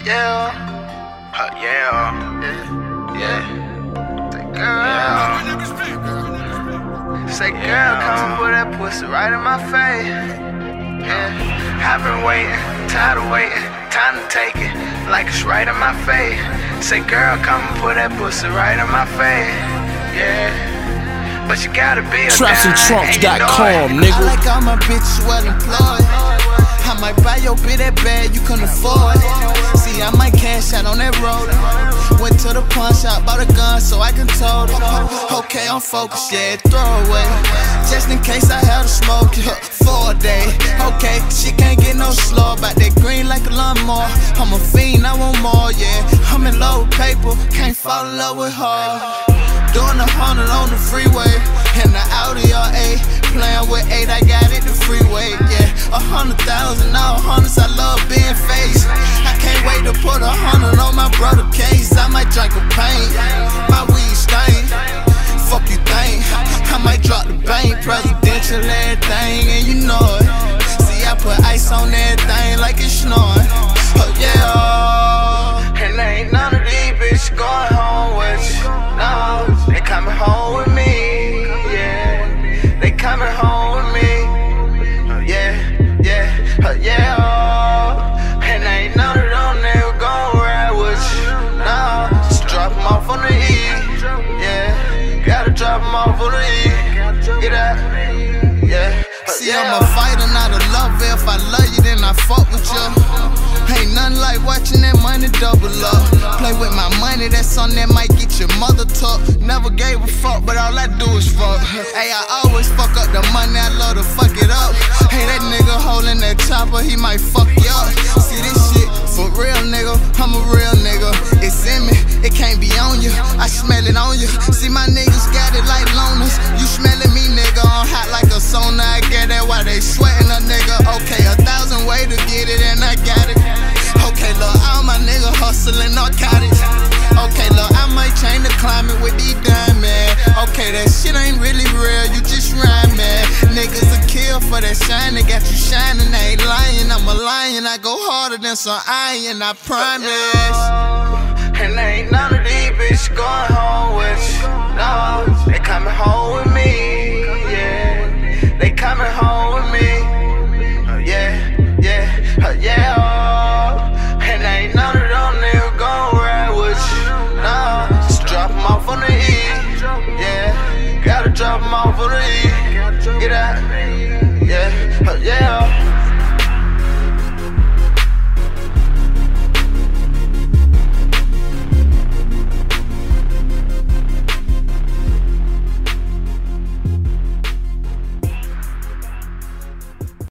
Yeah. Yeah. Yeah. Say, girl, come and put that pussy right in my face. Yeah. I've been waiting, tired of waiting, time to take it like it's right in my face. Say, girl, come and put that pussy right in my face. Yeah. But you gotta be a TrapsandTrunks.com, nigga. I like all my bitches well employed. I might buy your bitch that bad you couldn't afford. See, I might cash out on that road. Went to the pawn shop, bought a gun so I can tote it. Okay, I'm focused, yeah, throw away. Just in case I had to smoke for a day. Okay, she can't get no slow about that green like a lawnmower. I'm a fiend, I want more, yeah. I'm in love with paper, can't fall in love with her. Doing 100 on the freeway, and the Audi R8. Playing with 8, I got it the freeway, yeah. 100,000, all hundreds, I love being faced. I can't wait to put 100 on my brother case. I might drink a paint, my weed stain. Fuck you think, I might drop the bank, presidential everything, and you know it. See, I put ice on everything like it's snoring. Oh yeah, and ain't none of these bitches going home with you. No, they coming home with me, yeah. They coming home with me, yeah, yeah, yeah. And ain't none of them niggas gon' ride with you. No, just drop them off on the E, yeah. Gotta drop them off on the E, get out, yeah. See, I'm a fighter, not a lover. If I love you, then I fuck with you. Ain't nothing like watching that money double up. Play with my money, that's something that might get your mother tucked. Never gave a fuck, but all I do is fuck. Hey, I always fuck up the money, I love to fuck it up. Hey, that nigga holding that chopper, he might fuck you up. See this shit, for real nigga, I'm a real nigga. It's in me, it can't be on you, I smell it on you. See my niggas got it like loners. You smelling me nigga, I'm hot like a sauna. I get that while they sweating a nigga. Okay, 1,000 ways to get it and I got it. Okay, look, all my niggas hustling narcotics. Okay, look, I might change the climate with these diamonds. Okay, that shit ain't really real, you just rhyming. Niggas a kill for that shine, they got you shining, they ain't lying. I'm a lion, I go harder than some iron, I promise. And ain't none of these bitches going home with you. No, they coming home with me.